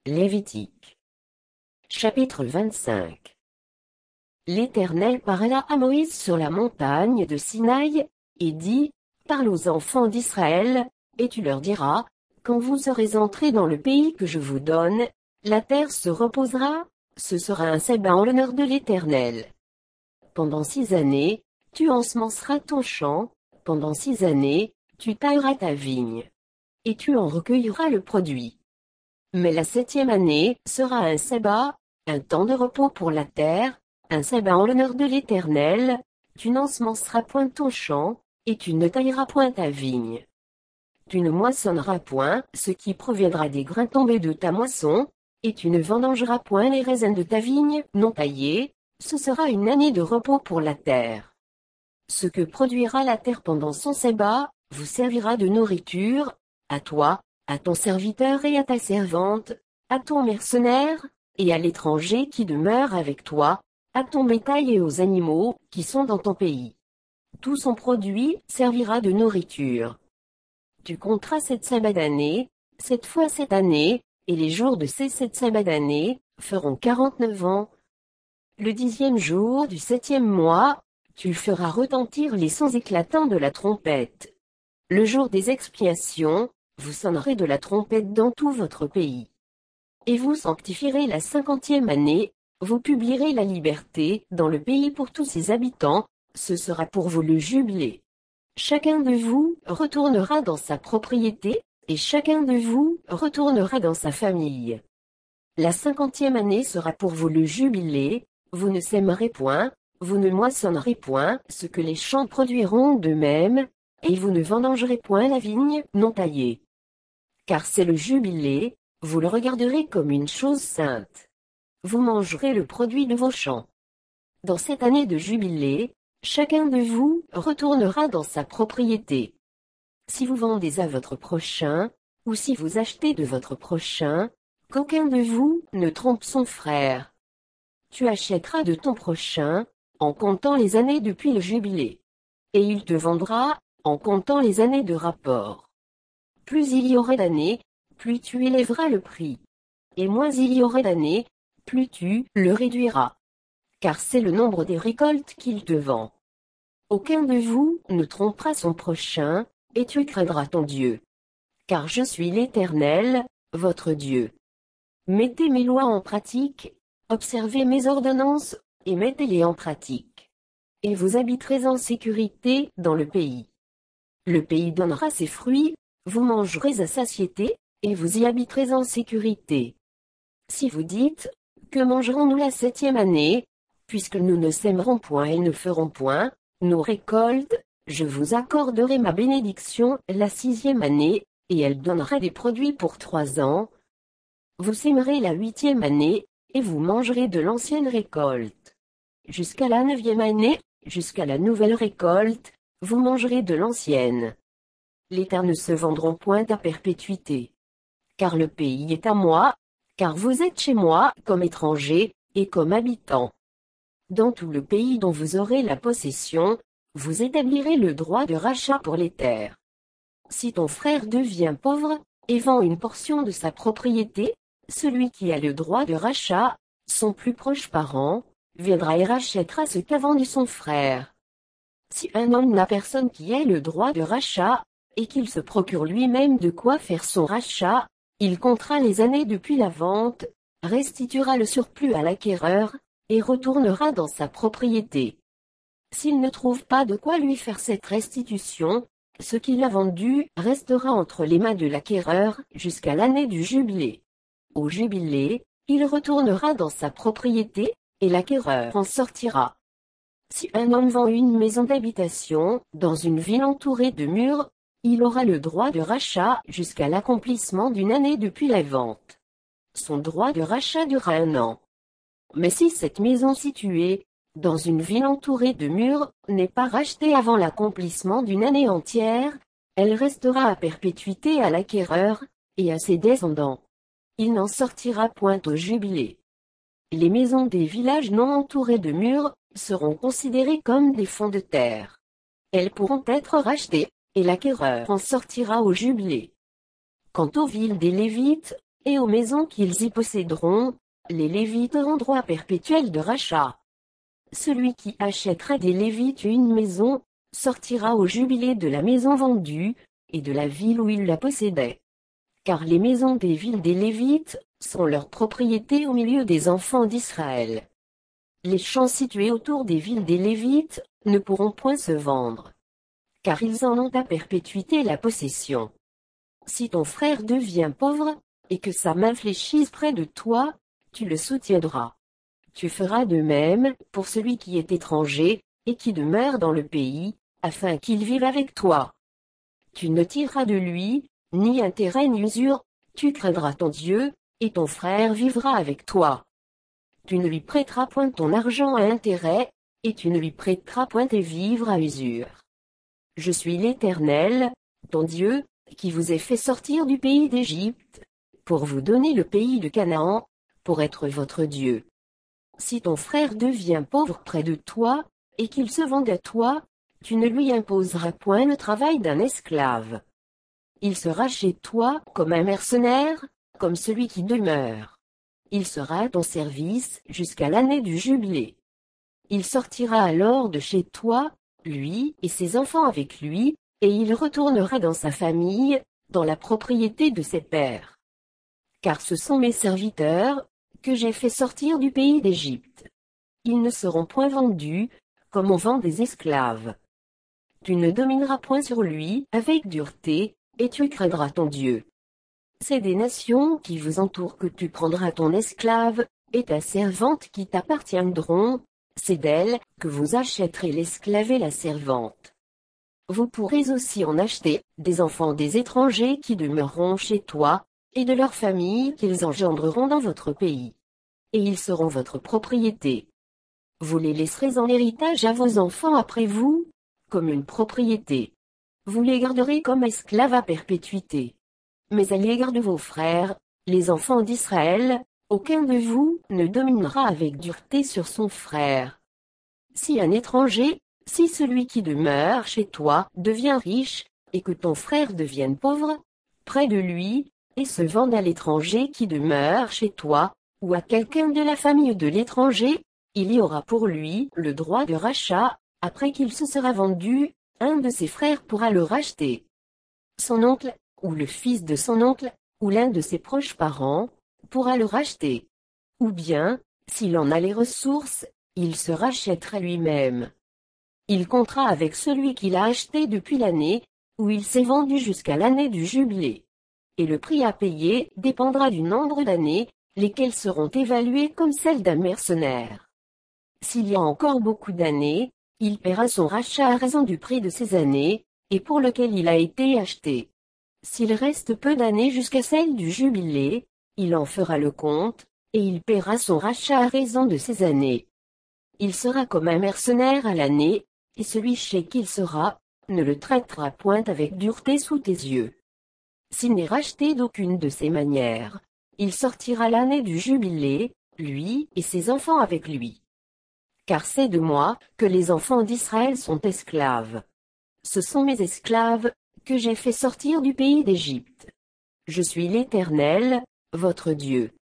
Lévitique. Chapitre 25. L'Éternel parla à Moïse sur la montagne de Sinaï, et dit, parle aux enfants d'Israël, et tu leur diras, quand vous serez entrés dans le pays que je vous donne, la terre se reposera, ce sera un sabbat en l'honneur de l'Éternel. Pendant 6 années, tu ensemenceras ton champ, pendant 6 années, tu tailleras ta vigne. Et tu en recueilleras le produit. Mais la 7e année sera un sabbat, un temps de repos pour la terre, un sabbat en l'honneur de l'Éternel, tu n'ensemenceras point ton champ, et tu ne tailleras point ta vigne. Tu ne moissonneras point ce qui proviendra des grains tombés de ta moisson, et tu ne vendangeras point les raisins de ta vigne non taillés, ce sera une année de repos pour la terre. Ce que produira la terre pendant son sabbat, vous servira de nourriture, à toi, à ton serviteur et à ta servante, à ton mercenaire, et à l'étranger qui demeure avec toi, à ton bétail et aux animaux qui sont dans ton pays. Tout son produit servira de nourriture. Tu compteras 7 sabbats d'année, 7 fois 7 années, et les jours de ces 7 sabbats d'année feront 49 ans. Le 10e jour du 7e mois, tu feras retentir les sons éclatants de la trompette. Le jour des expiations, vous sonnerez de la trompette dans tout votre pays. Et vous sanctifierez la 50e année, vous publierez la liberté dans le pays pour tous ses habitants, ce sera pour vous le jubilé. Chacun de vous retournera dans sa propriété, et chacun de vous retournera dans sa famille. La 50e année sera pour vous le jubilé, vous ne sèmerez point, vous ne moissonnerez point ce que les champs produiront d'eux-mêmes, et vous ne vendangerez point la vigne non taillée. Car c'est le jubilé, vous le regarderez comme une chose sainte. Vous mangerez le produit de vos champs. Dans cette année de jubilé, chacun de vous retournera dans sa propriété. Si vous vendez à votre prochain, ou si vous achetez de votre prochain, qu'aucun de vous ne trompe son frère. Tu achèteras de ton prochain, en comptant les années depuis le jubilé. Et il te vendra, en comptant les années de rapport. Plus il y aurait d'années, plus tu élèveras le prix. Et moins il y aurait d'années, plus tu le réduiras. Car c'est le nombre des récoltes qu'il te vend. Aucun de vous ne trompera son prochain, et tu craindras ton Dieu. Car je suis l'Éternel, votre Dieu. Mettez mes lois en pratique, observez mes ordonnances, et mettez-les en pratique. Et vous habiterez en sécurité dans le pays. Le pays donnera ses fruits, vous mangerez à satiété, et vous y habiterez en sécurité. Si vous dites, que mangerons-nous la 7e année, puisque nous ne sèmerons point et ne ferons point, nos récoltes, je vous accorderai ma bénédiction la 6e année, et elle donnera des produits pour 3 ans. Vous sèmerez la 8e année, et vous mangerez de l'ancienne récolte. Jusqu'à la 9e année, jusqu'à la nouvelle récolte, vous mangerez de l'ancienne. Les terres ne se vendront point à perpétuité. Car le pays est à moi, car vous êtes chez moi comme étrangers, et comme habitants. Dans tout le pays dont vous aurez la possession, vous établirez le droit de rachat pour les terres. Si ton frère devient pauvre, et vend une portion de sa propriété, celui qui a le droit de rachat, son plus proche parent, viendra et rachètera ce qu'a vendu son frère. Si un homme n'a personne qui ait le droit de rachat, et qu'il se procure lui-même de quoi faire son rachat, il comptera les années depuis la vente, restituera le surplus à l'acquéreur, et retournera dans sa propriété. S'il ne trouve pas de quoi lui faire cette restitution, ce qu'il a vendu restera entre les mains de l'acquéreur jusqu'à l'année du jubilé. Au jubilé, il retournera dans sa propriété, et l'acquéreur en sortira. Si un homme vend une maison d'habitation, dans une ville entourée de murs, il aura le droit de rachat jusqu'à l'accomplissement d'une année depuis la vente. Son droit de rachat durera 1 an. Mais si cette maison située, dans une ville entourée de murs, n'est pas rachetée avant l'accomplissement d'une année entière, elle restera à perpétuité à l'acquéreur, et à ses descendants. Il n'en sortira point au jubilé. Les maisons des villages non entourés de murs seront considérées comme des fonds de terre. Elles pourront être rachetées, et l'acquéreur en sortira au jubilé. Quant aux villes des Lévites, et aux maisons qu'ils y posséderont, les Lévites auront droit perpétuel de rachat. Celui qui achètera des Lévites une maison, sortira au jubilé de la maison vendue, et de la ville où il la possédait. Car les maisons des villes des Lévites sont leur propriété au milieu des enfants d'Israël. Les champs situés autour des villes des Lévites ne pourront point se vendre, car ils en ont à perpétuité la possession. Si ton frère devient pauvre, et que sa main fléchisse près de toi, tu le soutiendras. Tu feras de même pour celui qui est étranger, et qui demeure dans le pays, afin qu'il vive avec toi. Tu ne tireras de lui, ni intérêt ni usure, tu craindras ton Dieu, et ton frère vivra avec toi. Tu ne lui prêteras point ton argent à intérêt, et tu ne lui prêteras point tes vivres à usure. Je suis l'Éternel, ton Dieu, qui vous ai fait sortir du pays d'Égypte, pour vous donner le pays de Canaan, pour être votre Dieu. Si ton frère devient pauvre près de toi, et qu'il se vende à toi, tu ne lui imposeras point le travail d'un esclave. Il sera chez toi comme un mercenaire, comme celui qui demeure. Il sera à ton service jusqu'à l'année du jubilé. Il sortira alors de chez toi, lui et ses enfants avec lui, et il retournera dans sa famille, dans la propriété de ses pères. Car ce sont mes serviteurs, que j'ai fait sortir du pays d'Égypte. Ils ne seront point vendus, comme on vend des esclaves. Tu ne domineras point sur lui avec dureté, et tu craindras ton Dieu. C'est des nations qui vous entourent que tu prendras ton esclave, et ta servante qui t'appartiendront, c'est d'elles que vous achèterez l'esclave et la servante. Vous pourrez aussi en acheter, des enfants des étrangers qui demeureront chez toi, et de leurs familles qu'ils engendreront dans votre pays. Et ils seront votre propriété. Vous les laisserez en héritage à vos enfants après vous, comme une propriété. Vous les garderez comme esclaves à perpétuité. Mais à l'égard de vos frères, les enfants d'Israël, aucun de vous ne dominera avec dureté sur son frère. Si un étranger, si celui qui demeure chez toi devient riche, et que ton frère devienne pauvre, près de lui, et se vende à l'étranger qui demeure chez toi, ou à quelqu'un de la famille de l'étranger, il y aura pour lui le droit de rachat, après qu'il se sera vendu, un de ses frères pourra le racheter. Son oncle, ou le fils de son oncle, ou l'un de ses proches parents, pourra le racheter. Ou bien, s'il en a les ressources, il se rachètera lui-même. Il comptera avec celui qu'il a acheté depuis l'année, où il s'est vendu jusqu'à l'année du jubilé. Et le prix à payer dépendra du nombre d'années, lesquelles seront évaluées comme celles d'un mercenaire. S'il y a encore beaucoup d'années, il paiera son rachat à raison du prix de ces années, et pour lequel il a été acheté. S'il reste peu d'années jusqu'à celle du jubilé, il en fera le compte, et il paiera son rachat à raison de ces années. Il sera comme un mercenaire à l'année, et celui chez qui il sera, ne le traitera point avec dureté sous tes yeux. S'il n'est racheté d'aucune de ces manières, il sortira l'année du jubilé, lui et ses enfants avec lui. Car c'est de moi que les enfants d'Israël sont esclaves. Ce sont mes esclaves, que j'ai fait sortir du pays d'Égypte. Je suis l'Éternel, votre Dieu.